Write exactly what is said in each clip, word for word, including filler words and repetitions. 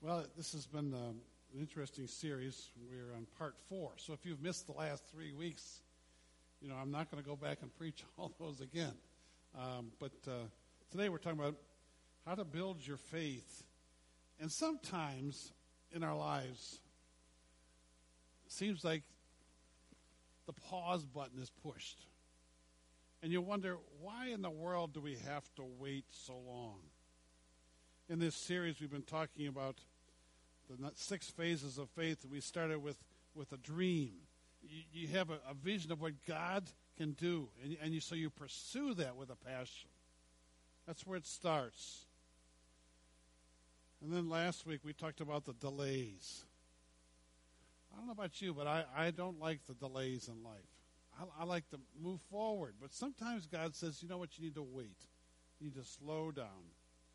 Well, this has been um, an interesting series. We're on part four. So if you've missed the last three weeks, you know, I'm not going to go back and preach all those again. Um, but uh, today we're talking about how to build your faith. And sometimes in our lives, it seems like the pause button is pushed. And you wonder, why in the world do we have to wait so long? In this series, we've been talking about the six phases of faith. We started with, with a dream. You, you have a, a vision of what God can do, and, and you, so you pursue that with a passion. That's where it starts. And then last week, we talked about the delays. I don't know about you, but I, I don't like the delays in life. I, I like to move forward, but sometimes God says, you know what, you need to wait. You need to slow down.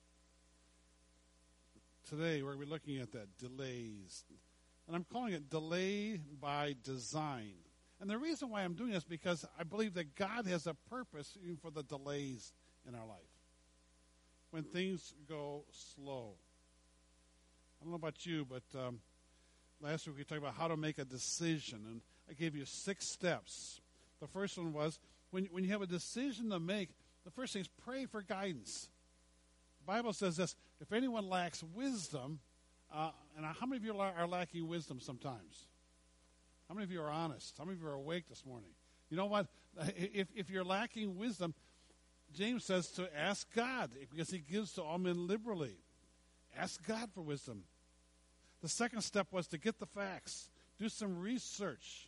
Today, we're looking at that, delays. And I'm calling it delay by design. And the reason why I'm doing this is because I believe that God has a purpose even for the delays in our life. When things go slow. I don't know about you, but um, last week we talked about how to make a decision. And I gave you six steps. The first one was, when, when you have a decision to make, the first thing is pray for guidance. The Bible says this, if anyone lacks wisdom, uh, and how many of you are lacking wisdom sometimes? How many of you are honest? How many of you are awake this morning? You know what? If, if you're lacking wisdom, James says to ask God, because he gives to all men liberally. Ask God for wisdom. The second step was to get the facts. Do some research.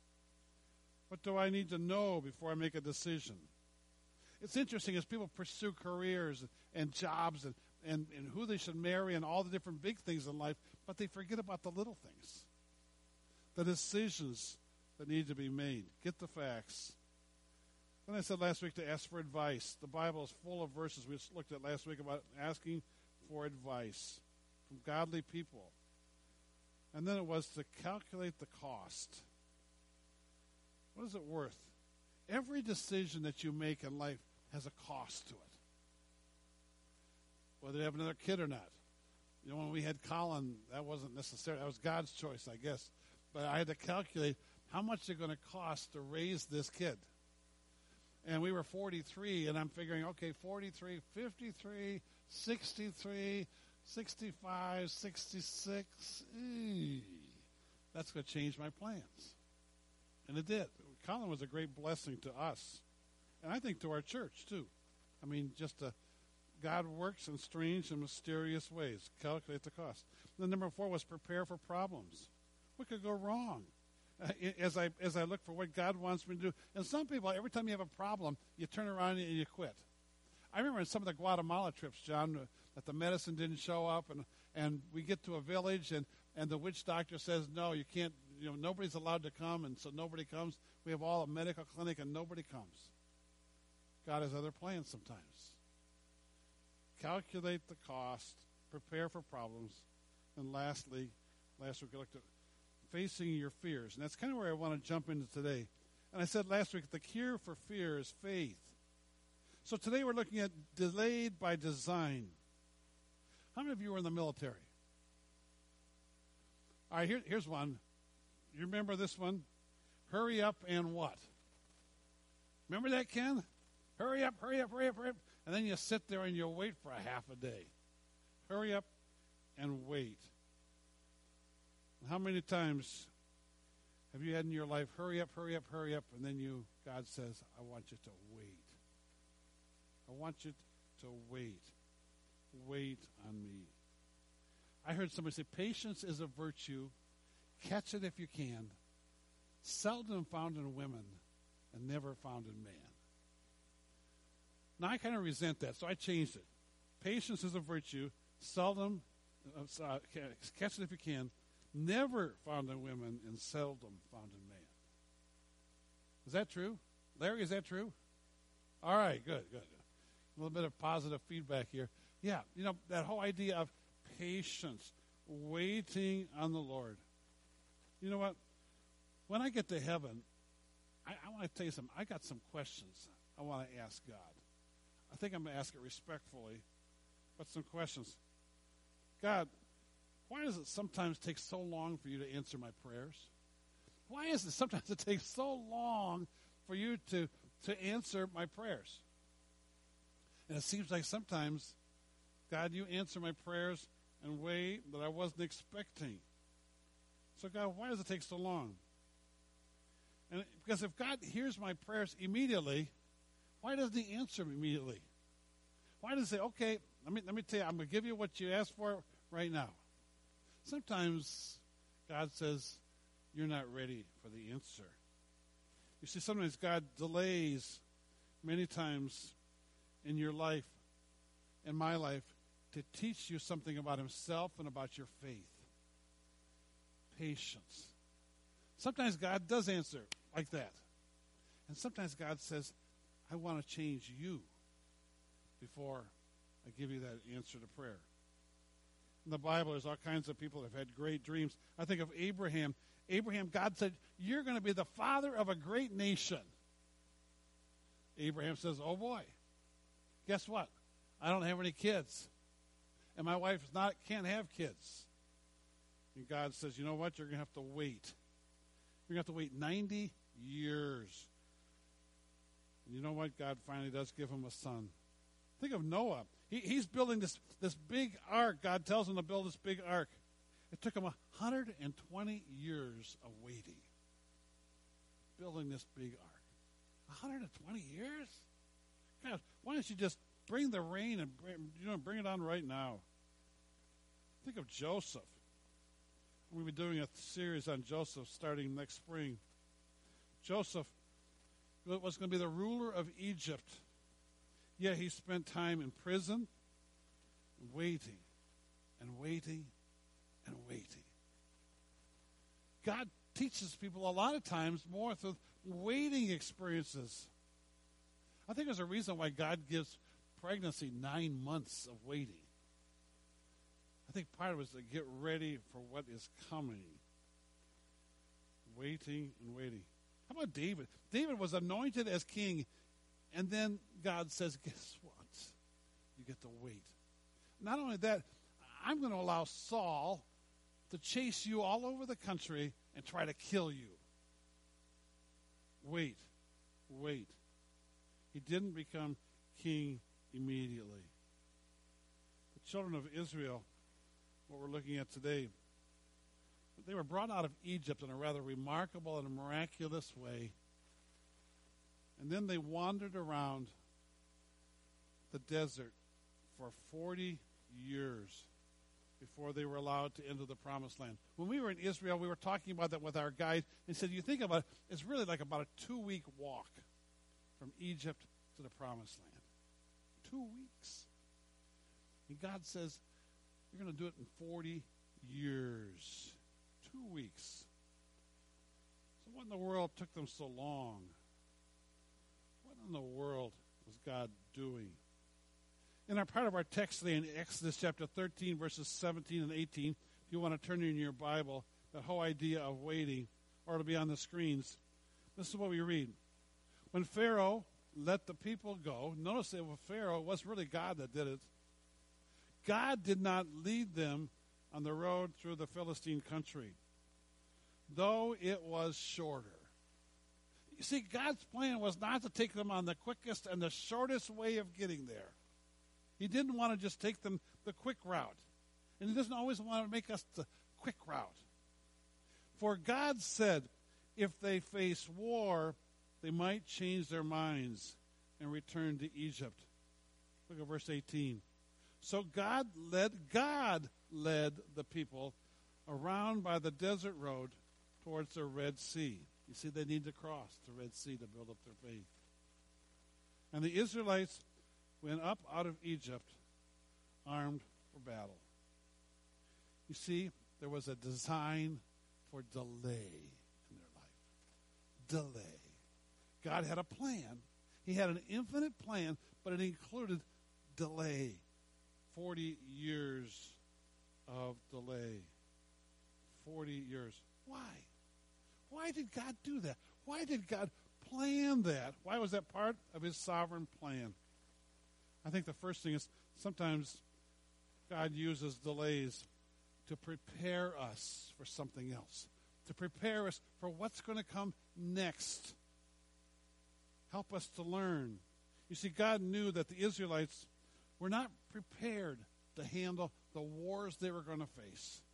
What do I need to know before I make a decision? It's interesting as people pursue careers and jobs and, and, and who they should marry and all the different big things in life, but they forget about the little things, the decisions that need to be made. Get the facts. Then I said last week to ask for advice. The Bible is full of verses we looked at last week about asking for advice from godly people. And then it was to calculate the cost. What is it worth? Every decision that you make in life has a cost to it. Whether you have another kid or not. You know, when we had Colin, that wasn't necessary. That was God's choice, I guess. But I had to calculate how much it's going to cost to raise this kid. And we were forty-three, and I'm figuring, okay, forty-three, fifty-three, sixty-three, sixty-five, sixty-six. Eee, that's going to change my plans. And it did. Colin was a great blessing to us. And I think to our church, too. I mean, just a, God works in strange and mysterious ways. Calculate the cost. Then number four was prepare for problems. What could go wrong? Uh, as I as I look for what God wants me to do. And some people, every time you have a problem, you turn around and you quit. I remember in some of the Guatemala trips, John, uh, that the medicine didn't show up, and, and we get to a village, and, and the witch doctor says, no, you can't, you know, nobody's allowed to come, and so nobody comes. We have all a medical clinic, and nobody comes. God has other plans sometimes. Calculate the cost, prepare for problems, and lastly, last week we looked at facing your fears. And that's kind of where I want to jump into today. And I said last week, the cure for fear is faith. So today we're looking at delayed by design. How many of you are in the military? All right, here, here's one. You remember this one? Hurry up and what? Remember that, Ken? Hurry up, hurry up, hurry up, hurry up. And then you sit there and you wait for a half a day. Hurry up and wait. How many times have you had in your life, hurry up, hurry up, hurry up, and then you, God says, I want you to wait. I want you to wait. Wait on me. I heard somebody say, patience is a virtue. Catch it if you can. Seldom found in women and never found in man. Now, I kind of resent that, so I changed it. Patience is a virtue. Seldom, uh, catch it if you can. Never found in women and seldom found in man. Is that true? Larry, is that true? All right, good, good. A little bit of positive feedback here. Yeah, you know, that whole idea of patience, waiting on the Lord. You know what? When I get to heaven, I, I want to tell you something. I got some questions I want to ask God. I think I'm going to ask it respectfully, but some questions. God, why does it sometimes take so long for you to answer my prayers? Why is it sometimes it takes so long for you to, to answer my prayers? And it seems like sometimes, God, you answer my prayers in a way that I wasn't expecting. So, God, why does it take so long? And because if God hears my prayers immediately, why doesn't he answer them immediately? Why does he say, okay, let me, let me tell you, I'm going to give you what you asked for right now. Sometimes God says, you're not ready for the answer. You see, sometimes God delays many times in your life, in my life, to teach you something about himself and about your faith. Patience. Sometimes God does answer like that. And sometimes God says, I want to change you before I give you that answer to prayer. In the Bible, there's all kinds of people that have had great dreams. I think of Abraham. Abraham, God said, you're going to be the father of a great nation. Abraham says, oh boy, guess what? I don't have any kids. And my wife is not can't have kids. And God says, you know what? You're going to have to wait. You're going to have to wait ninety years. And you know what? God finally does give him a son. Think of Noah. He, he's building this, this big ark. God tells him to build this big ark. It took him one hundred twenty years of waiting. Building this big ark. one hundred twenty years? God, why don't you just bring the rain and bring, you know, bring it on right now? Think of Joseph. We'll be doing a series on Joseph starting next spring. Joseph was going to be the ruler of Egypt. Yet he spent time in prison, waiting and waiting and waiting. God teaches people a lot of times more through waiting experiences. I think there's a reason why God gives pregnancy nine months of waiting. I think part of it is to get ready for what is coming. Waiting and waiting. How about David? David was anointed as king, and then God says, guess what? You get to wait. Not only that, I'm going to allow Saul to chase you all over the country and try to kill you. Wait. Wait. He didn't become king immediately. The children of Israel, what we're looking at today, they were brought out of Egypt in a rather remarkable and miraculous way. And then they wandered around the desert for forty years before they were allowed to enter the promised land. When we were in Israel, we were talking about that with our guide and said, you think about it, it's really like about a two-week walk from Egypt to the promised land. Two weeks. And God says, you're going to do it in forty years. Two weeks. So what in the world took them so long? What in the world was God doing? In our part of our text today in Exodus chapter thirteen, verses seventeen and eighteen, if you want to turn in your Bible, the whole idea of waiting, or it'll be on the screens. This is what we read. When Pharaoh let the people go, notice that with Pharaoh, it was really God that did it. God did not lead them on the road through the Philistine country, though it was shorter. You see, God's plan was not to take them on the quickest and the shortest way of getting there. He didn't want to just take them the quick route. And he doesn't always want to make us the quick route. For God said, if they face war, they might change their minds and return to Egypt. Look at verse eighteen. So God led, God led the people around by the desert road towards the Red Sea. You see, they need to cross the Red Sea to build up their faith. And the Israelites went up out of Egypt armed for battle. You see, there was a design for delay in their life. Delay. God had a plan. He had an infinite plan, but it included delay. Forty years of delay. Forty years. Why? Why did God do that? Why did God plan that? Why was that part of his sovereign plan? I think the first thing is sometimes God uses delays to prepare us for something else, to prepare us for what's going to come next. Help us to learn. You see, God knew that the Israelites were not prepared to handle the wars they were going to face.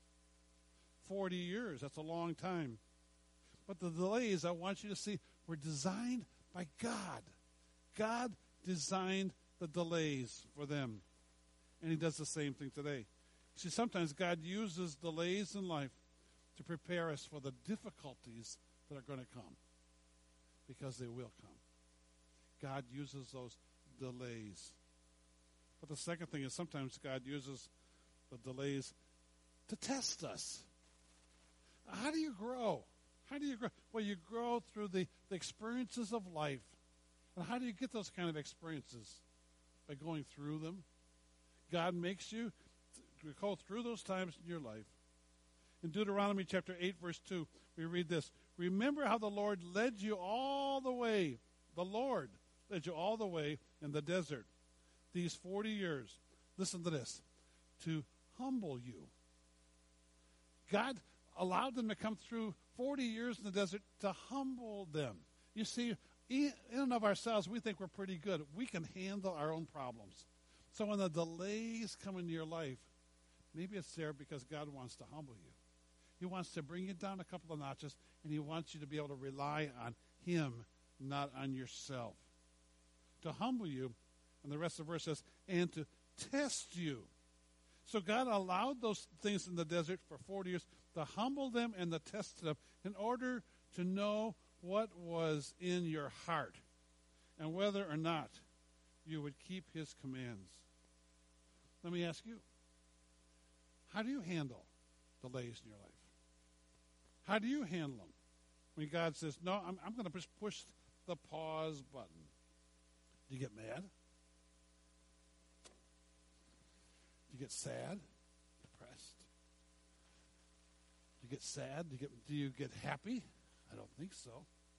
Forty years, that's a long time. But the delays, I want you to see, were designed by God. God designed the delays for them. And he does the same thing today. See, sometimes God uses delays in life to prepare us for the difficulties that are going to come. Because they will come. God uses those delays. But the second thing is sometimes God uses the delays to test us. How do you grow? How do you grow? Well, you grow through the, the experiences of life. And how do you get those kind of experiences? By going through them. God makes you to go through those times in your life. In Deuteronomy chapter eight, verse two, we read this. Remember how the Lord led you all the way. The Lord led you all the way in the desert. These forty years. Listen to this. To humble you. God allowed them to come through forty years in the desert to humble them. You see, in and of ourselves, we think we're pretty good. We can handle our own problems. So when the delays come into your life, maybe it's there because God wants to humble you. He wants to bring you down a couple of notches, and he wants you to be able to rely on him, not on yourself. To humble you, and the rest of the verse says, and to test you. So God allowed those things in the desert for forty years to humble them and to test them in order to know what was in your heart and whether or not you would keep his commands. Let me ask you, how do you handle delays in your life? How do you handle them when God says, no, I'm, I'm going to push, push the pause button? Do you get mad? Do you get sad? Depressed? Do you get sad? Do you get, do you get happy? I don't think so.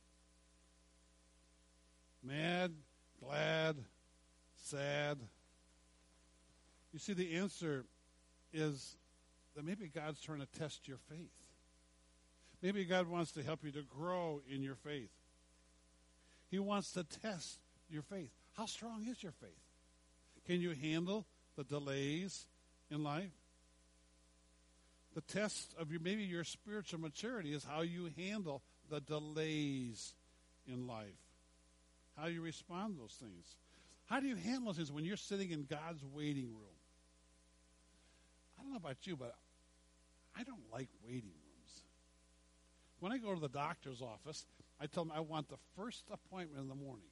Mad, glad, sad. You see, the answer is that maybe God's trying to test your faith. Maybe God wants to help you to grow in your faith. He wants to test your faith. How strong is your faith? Can you handle the delays in life? The test of your, maybe your spiritual maturity is how you handle the delays in life. How you respond to those things. How do you handle those things when you're sitting in God's waiting room? I don't know about you, but I don't like waiting rooms. When I go to the doctor's office, I tell them I want the first appointment in the morning.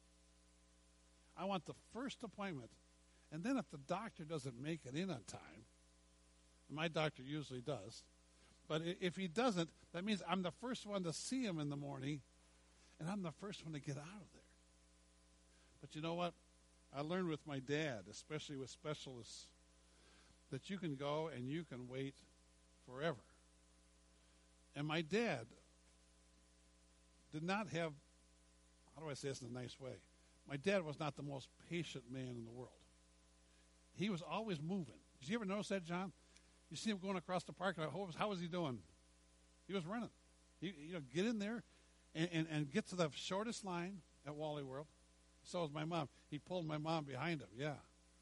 I want the first appointment. And then if the doctor doesn't make it in on time, and my doctor usually does, but if he doesn't, that means I'm the first one to see him in the morning, and I'm the first one to get out of there. But you know what? I learned with my dad, especially with specialists, that you can go and you can wait forever. And my dad did not have, how do I say this in a nice way? My dad was not the most patient man in the world. He was always moving. Did you ever notice that, John? You see him going across the park, and how was, how was he doing? He was running. He, you know, get in there and, and, and get to the shortest line at Wally World. So was my mom. He pulled my mom behind him, yeah.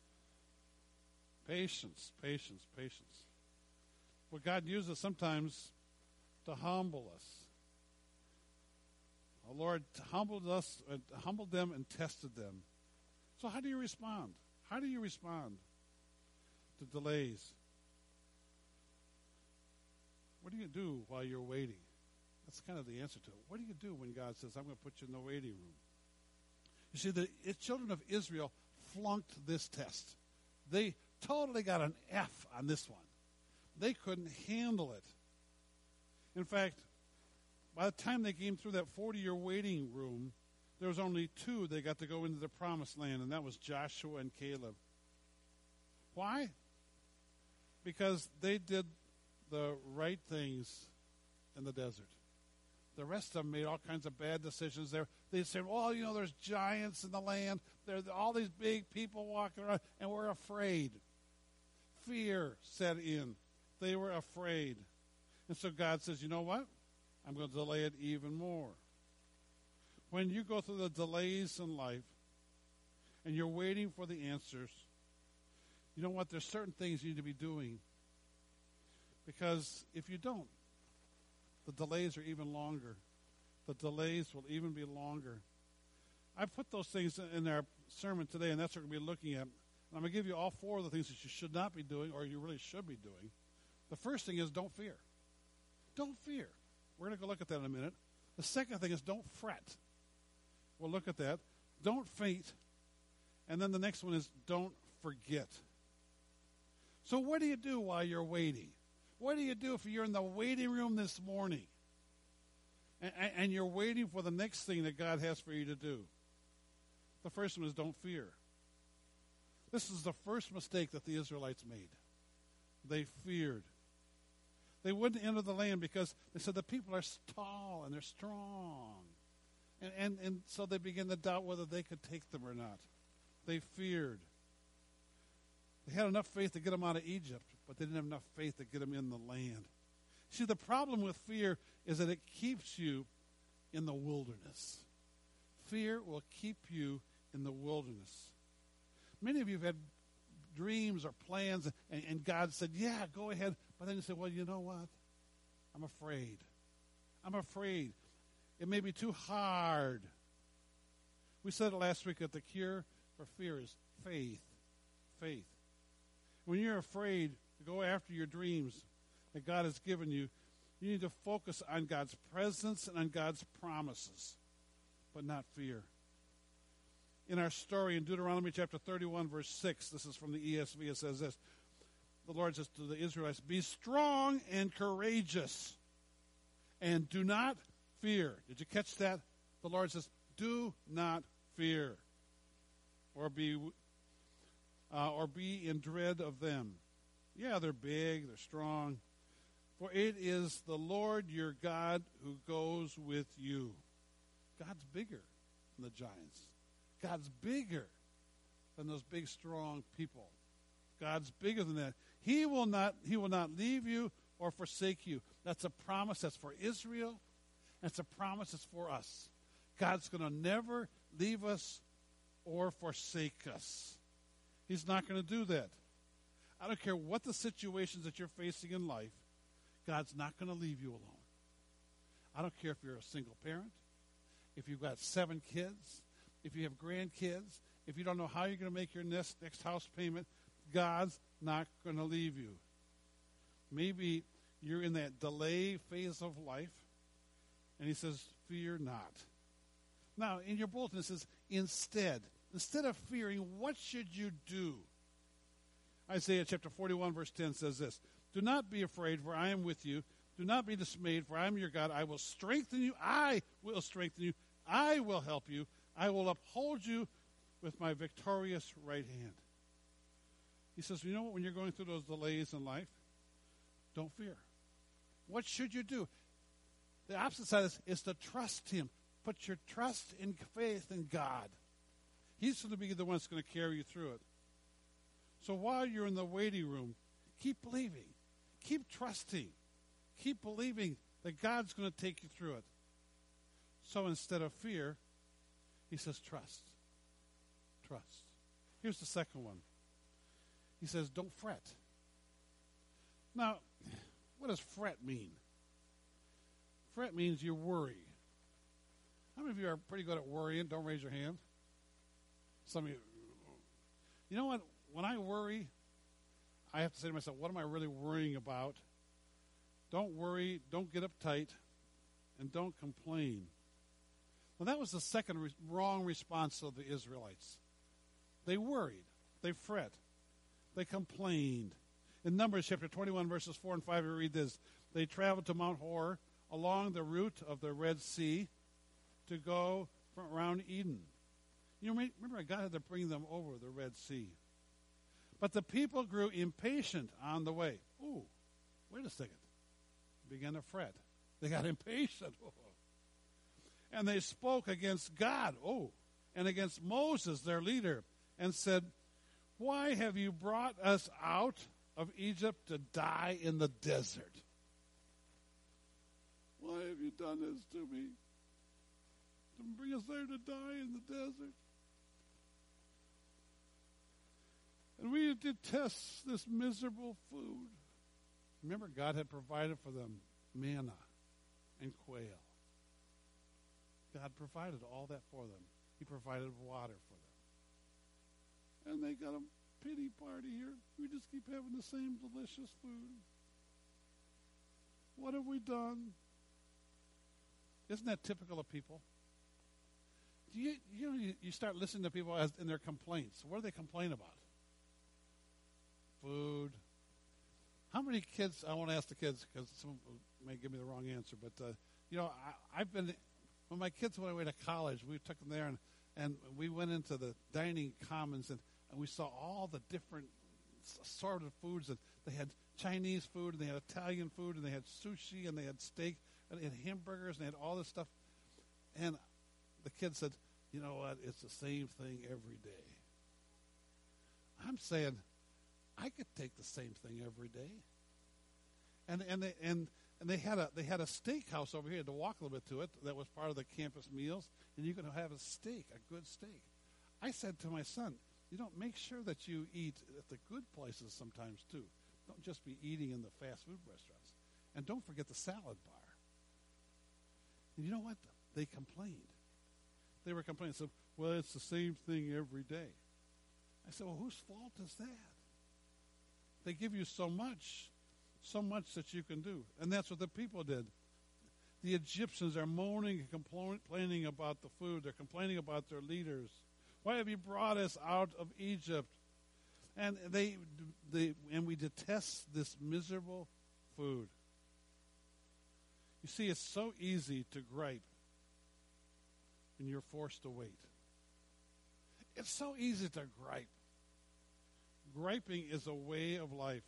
Patience, patience, patience. Well, God uses sometimes to humble us. The Lord humbled us, uh, humbled them and tested them. So how do you respond? How do you respond to delays? What do you do while you're waiting? That's kind of the answer to it. What do you do when God says, I'm going to put you in the waiting room? You see, the children of Israel flunked this test. They totally got an F on this one. They couldn't handle it. In fact, by the time they came through that forty-year waiting room, there was only two that got to go into the promised land, and that was Joshua and Caleb. Why? Because they did the right things in the desert. The rest of them made all kinds of bad decisions there. They said, well, you know, there's giants in the land. There's all these big people walking around, and we're afraid. Fear set in. They were afraid. And so God says, you know what? I'm going to delay it even more. When you go through the delays in life and you're waiting for the answers, you know what? There's certain things you need to be doing. Because if you don't, the delays are even longer. The delays will even be longer. I put those things in our sermon today, and that's what we're going to be looking at. And I'm going to give you all four of the things that you should not be doing, or you really should be doing. The first thing is don't fear. Don't fear. We're going to go look at that in a minute. The second thing is don't fret. We'll look at that. Don't faint. And then the next one is don't forget. So what do you do while you're waiting? What do you do if you're in the waiting room this morning and, and you're waiting for the next thing that God has for you to do? The first one is don't fear. This is the first mistake that the Israelites made. They feared. They wouldn't enter the land because they said the people are tall and they're strong. And, and, and so they began to doubt whether they could take them or not. They feared. They had enough faith to get them out of Egypt, but they didn't have enough faith to get them in the land. See, the problem with fear is that it keeps you in the wilderness. Fear will keep you in the wilderness. Many of you have had dreams or plans, and, and God said, yeah, go ahead. But then you say, well, you know what? I'm afraid. I'm afraid. It may be too hard. We said it last week that the cure for fear is faith. Faith. When you're afraid to go after your dreams that God has given you, you need to focus on God's presence and on God's promises, but not fear. In our story in Deuteronomy chapter thirty-one, verse six, this is from the E S V, it says this. The Lord says to the Israelites, be strong and courageous, and do not fear. Did you catch that? The Lord says, do not fear, or be uh, or be in dread of them. Yeah, they're big, they're strong. For it is the Lord your God who goes with you. God's bigger than the giants. God's bigger than those big, strong people. God's bigger than that. He will not, he will not leave you or forsake you. That's a promise that's for Israel. That's a promise that's for us. God's going to never leave us or forsake us. He's not going to do that. I don't care what the situations that you're facing in life, God's not going to leave you alone. I don't care if you're a single parent, if you've got seven kids, if you have grandkids, if you don't know how you're going to make your next, next house payment, God's not going to leave you. Maybe you're in that delay phase of life, and he says, fear not. Now, in your bulletin, it says, instead, instead of fearing, what should you do? Isaiah chapter forty-one, verse ten says this, do not be afraid, for I am with you. Do not be dismayed, for I am your God. I will strengthen you. I will strengthen you. I will help you. I will uphold you with my victorious right hand. He says, you know what, when you're going through those delays in life, don't fear. What should you do? The opposite side is, is to trust him. Put your trust and faith in God. He's going to be the one that's going to carry you through it. So while you're in the waiting room, keep believing. Keep trusting. Keep believing that God's going to take you through it. So instead of fear, he says trust. Trust. Here's the second one. He says don't fret. Now, what does fret mean? Fret means you worry. How many of you are pretty good at worrying? Don't raise your hand. Some of you. You know what? When I worry, I have to say to myself, what am I really worrying about? Don't worry, don't get uptight, and don't complain. Well, that was the second re- wrong response of the Israelites. They worried. They fret. They complained. In Numbers chapter twenty-one, verses four and five, we read this. They traveled to Mount Hor along the route of the Red Sea to go from around Eden. You know, remember, God had to bring them over the Red Sea. But the people grew impatient on the way. Ooh, wait a second. Began to fret. They got impatient. Oh. And they spoke against God, oh, and against Moses, their leader, and said, why have you brought us out of Egypt to die in the desert. Why have you done this to me? To bring us there to die in the desert? And we detest this miserable food. Remember, God had provided for them manna and quail. God provided all that for them. He provided water for them. And they got a pity party here. We just keep having the same delicious food. What have we done? Isn't that typical of people? Do you, you know, you, you start listening to people as in their complaints. What do they complain about? Food. How many kids, I want to ask the kids because some may give me the wrong answer, but, uh, you know, I, I've been, when my kids went away to college, we took them there and, and we went into the dining commons and, and we saw all the different assorted foods. And they had Chinese food and they had Italian food and they had sushi and they had steak and they had hamburgers and they had all this stuff. And the kids said, you know what, it's the same thing every day. I'm saying, I could take the same thing every day. And and they and, and they had a they had a steakhouse over here to walk a little bit to it that was part of the campus meals, and you could have a steak, a good steak. I said to my son, you know, make sure that you eat at the good places sometimes too. Don't just be eating in the fast food restaurants. And don't forget the salad bar. And you know what? They complained. They were complaining. So, well, it's the same thing every day. I said, well, whose fault is that? They give you so much, so much that you can do. And that's what the people did. The Egyptians are moaning and complaining about the food. They're complaining about their leaders. Why have you brought us out of Egypt? And they, they, and we detest this miserable food. You see, it's so easy to gripe when you're forced to wait. It's so easy to gripe. Griping is a way of life.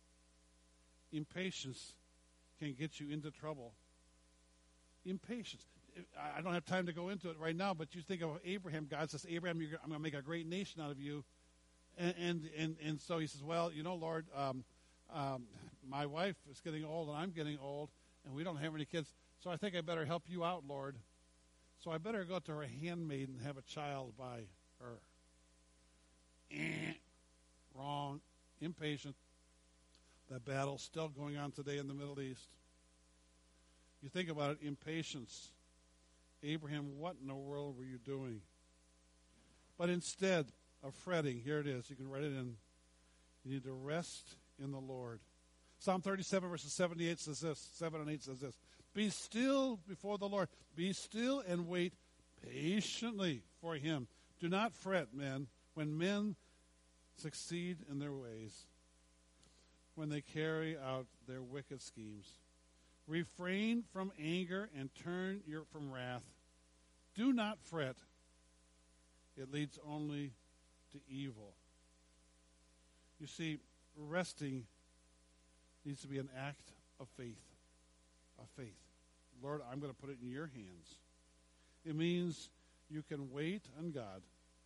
Impatience can get you into trouble. Impatience. I don't have time to go into it right now, but you think of Abraham. God says, Abraham, you're, I'm going to make a great nation out of you. And and, and, and so he says, well, you know, Lord, um, um, my wife is getting old and I'm getting old, and we don't have any kids, so I think I better help you out, Lord. So I better go to her handmaid and have a child by her. Eh. Wrong. Impatient. That battle's still going on today in the Middle East. You think about it, impatience. Abraham, what in the world were you doing? But instead of fretting, here it is. You can write it in. You need to rest in the Lord. Psalm thirty-seven, verses seventy-eight says this. seven and eight says this. Be still before the Lord. Be still and wait patiently for him. Do not fret, men, when men succeed in their ways, when they carry out their wicked schemes. Refrain from anger and turn your from wrath. Do not fret. It leads only to evil. You see, resting needs to be an act of faith. Of faith. Lord, I'm going to put it in your hands. It means you can wait on God.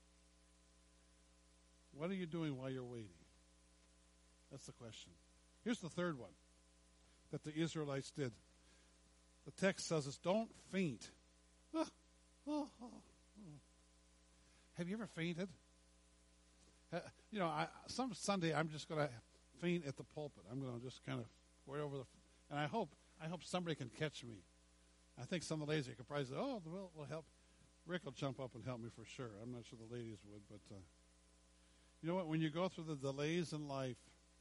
What are you doing while you're waiting? That's the question. Here's the third one that the Israelites did. The text says this, don't faint. Oh, oh, oh, oh. Have you ever fainted? Uh, you know, I, some Sunday I'm just going to faint at the pulpit. I'm going to just kind of way over the, and I hope I hope somebody can catch me. I think some of the ladies could probably say, oh, we'll, we'll help. Rick will jump up and help me for sure. I'm not sure the ladies would, but uh, you know what? When you go through the delays in life,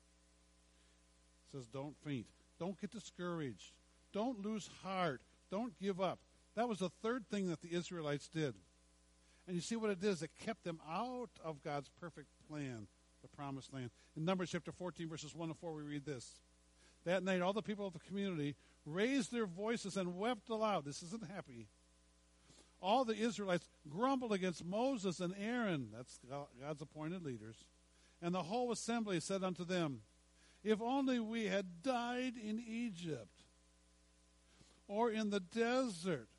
it says don't faint. Don't get discouraged. Don't lose heart. Don't give up. That was the third thing that the Israelites did. And you see what it is? It kept them out of God's perfect plan, the promised land. In Numbers chapter fourteen, verses one to four, we read this. That night, all the people of the community raised their voices and wept aloud. This isn't happy. All the Israelites grumbled against Moses and Aaron, that's God's appointed leaders. And the whole assembly said unto them, if only we had died in Egypt or in the desert.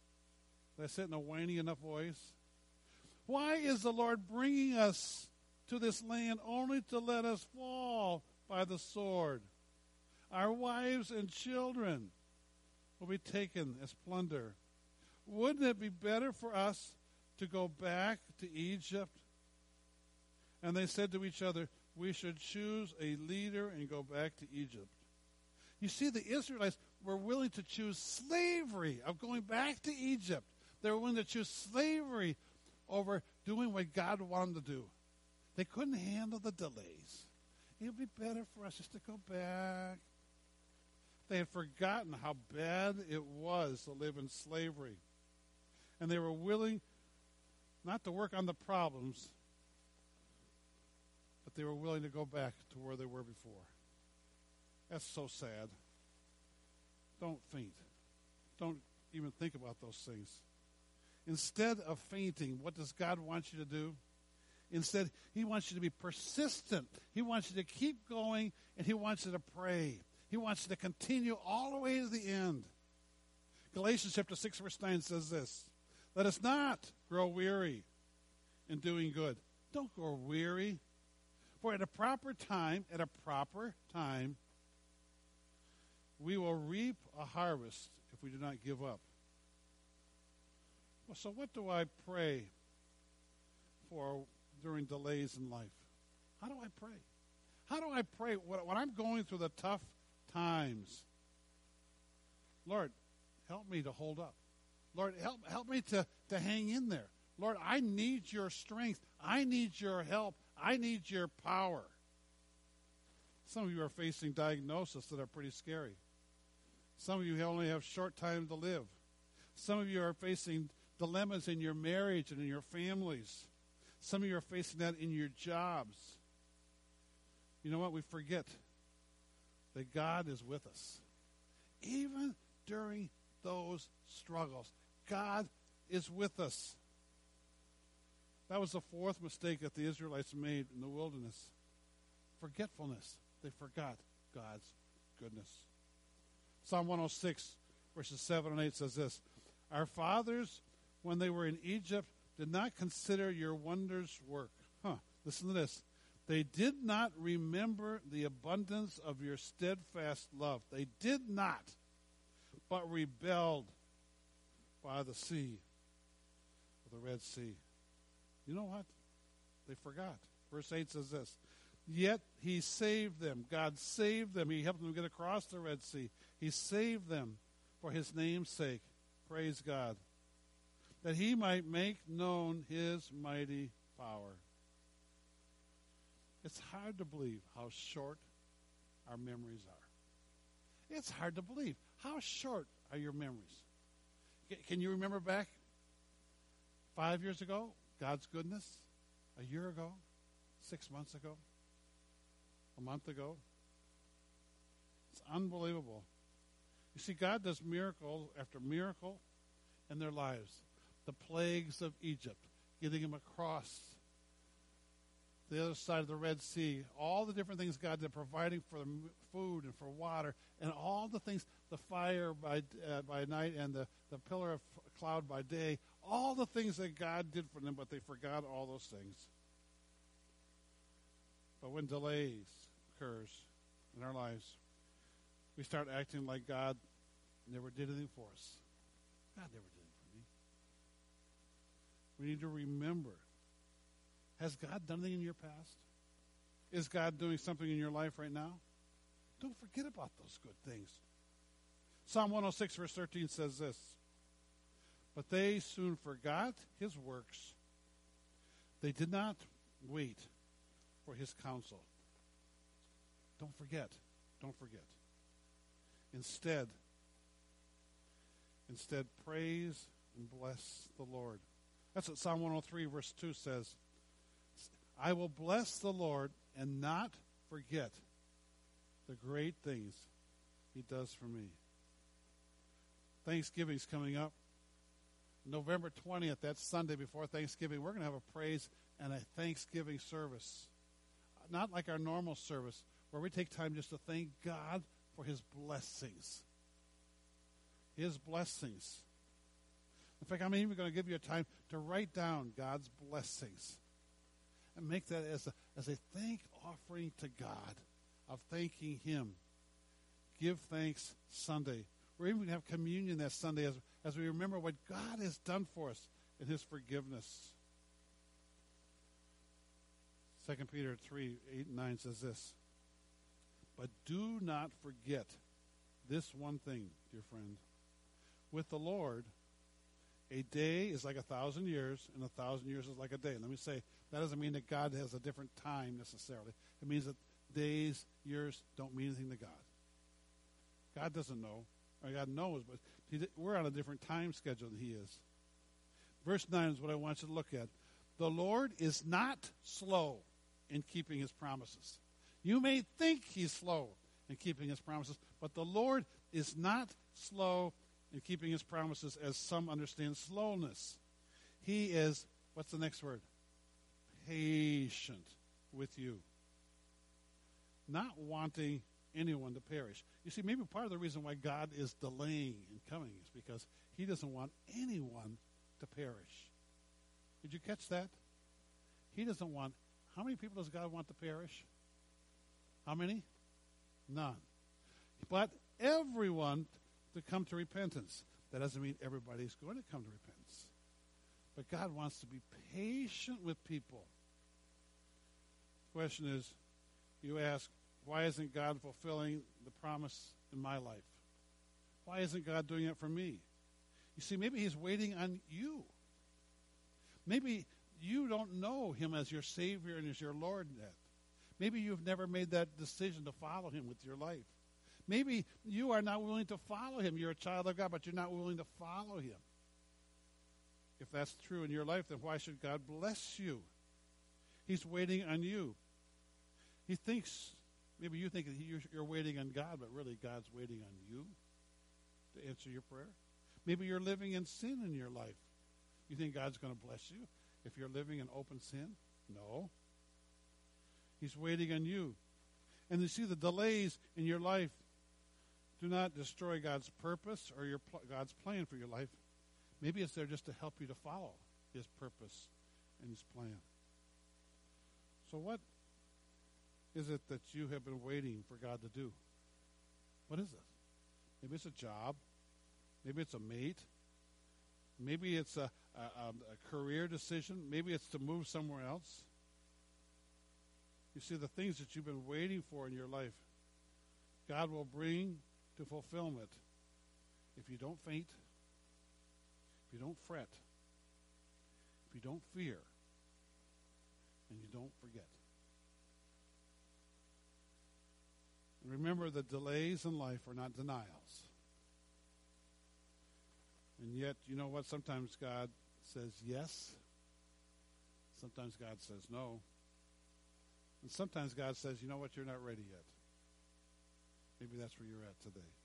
Did I say it in a whiny enough voice? Why is the Lord bringing us to this land only to let us fall by the sword. Our wives and children will be taken as plunder. Wouldn't it be better for us to go back to Egypt?" And they said to each other, "We should choose a leader and go back to Egypt." You see, the Israelites were willing to choose slavery of going back to Egypt. They were willing to choose slavery over doing what God wanted them to do. They couldn't handle the delays. It would be better for us just to go back. They had forgotten how bad it was to live in slavery. And they were willing not to work on the problems, but they were willing to go back to where they were before. That's so sad. Don't faint. Don't even think about those things. Instead of fainting, what does God want you to do? Instead, he wants you to be persistent. He wants you to keep going, and he wants you to pray. He wants you to continue all the way to the end. Galatians chapter six, verse nine says this: "Let us not grow weary in doing good." Don't grow weary. For at a proper time, at a proper time, we will reap a harvest if we do not give up. Well, so what do I pray for during delays in life? How do I pray? How do I pray when I'm going through the tough times? Lord, help me to hold up. Lord, help help me to, to hang in there. Lord, I need your strength. I need your help. I need your power. Some of you are facing diagnoses that are pretty scary. Some of you only have short time to live. Some of you are facing dilemmas in your marriage and in your families. Some of you are facing that in your jobs. You know what? We forget that God is with us. Even during those struggles, God is with us. That was the fourth mistake that the Israelites made in the wilderness. Forgetfulness. They forgot God's goodness. Psalm one oh six, verses seven and eight says this: "Our fathers, when they were in Egypt, did not consider your wondrous work." Huh, listen to this. "They did not remember the abundance of your steadfast love." They did not, but rebelled by the sea, the Red Sea. You know what? They forgot. Verse eight says this: "Yet he saved them." God saved them. He helped them get across the Red Sea. He saved them for his name's sake. Praise God. That he might make known his mighty power. It's hard to believe how short our memories are. It's hard to believe. How short are your memories? Can you remember back five years ago, God's goodness? A year ago? Six months ago? A month ago? It's unbelievable. You see, God does miracle after miracle in their lives. The plagues of Egypt, getting them across the other side of the Red Sea, all the different things God did, providing for them food and for water, and all the things, the fire by uh, by night and the, the pillar of cloud by day, all the things that God did for them, but they forgot all those things. But when delays occurs in our lives, we start acting like God never did anything for us. God never did anything for me. We need to remember, has God done anything in your past? Is God doing something in your life right now? Don't forget about those good things. Psalm one oh six, verse thirteen says this: "But they soon forgot his works. They did not wait for his counsel." Don't forget. Don't forget. Instead, instead, praise and bless the Lord. That's what Psalm one oh three, verse two says. "I will bless the Lord and not forget the great things he does for me." Thanksgiving's coming up. November twentieth, that's Sunday before Thanksgiving, we're going to have a praise and a Thanksgiving service. Not like our normal service, where we take time just to thank God for his blessings. His blessings. In fact, I'm even going to give you a time to write down God's blessings and make that as a, as a thank offering to God of thanking him. Give thanks Sunday. We're even going to have communion that Sunday as, as we remember what God has done for us in his forgiveness. Second Peter three, eight and nine says this. But do not forget this one thing, dear friend. With the Lord, a day is like a thousand years, and a thousand years is like a day. Let me say, that doesn't mean that God has a different time necessarily. It means that days, years don't mean anything to God. God doesn't know, or God knows, but he, we're on a different time schedule than he is. Verse nine is what I want you to look at. The Lord is not slow in keeping his promises. You may think he's slow in keeping his promises, but the Lord is not slow in keeping his promises as some understand slowness. He is, what's the next word? Patient with you. Not wanting anyone to perish. You see, maybe part of the reason why God is delaying in coming is because he doesn't want anyone to perish. Did you catch that? He doesn't want, how many people does God want to perish? How many? None. But everyone to come to repentance. That doesn't mean everybody's going to come to repentance. But God wants to be patient with people. The question is, you ask, why isn't God fulfilling the promise in my life? Why isn't God doing it for me? You see, maybe he's waiting on you. Maybe you don't know him as your Savior and as your Lord yet. Maybe you've never made that decision to follow him with your life. Maybe you are not willing to follow him. You're a child of God, but you're not willing to follow him. If that's true in your life, then why should God bless you? He's waiting on you. He thinks, maybe you think that you're waiting on God, but really God's waiting on you to answer your prayer. Maybe you're living in sin in your life. You think God's going to bless you if you're living in open sin? No. He's waiting on you. And you see, the delays in your life do not destroy God's purpose or your pl- God's plan for your life. Maybe it's there just to help you to follow his purpose and his plan. So what is it that you have been waiting for God to do? What is it? Maybe it's a job. Maybe it's a mate. Maybe it's a, a, a career decision. Maybe it's to move somewhere else. You see, the things that you've been waiting for in your life, God will bring to fulfillment if you don't faint, if you don't fret, if you don't fear, and you don't forget. And remember that delays in life are not denials. And yet, you know what? Sometimes God says yes. Sometimes God says no. And sometimes God says, you know what? You're not ready yet. Maybe that's where you're at today.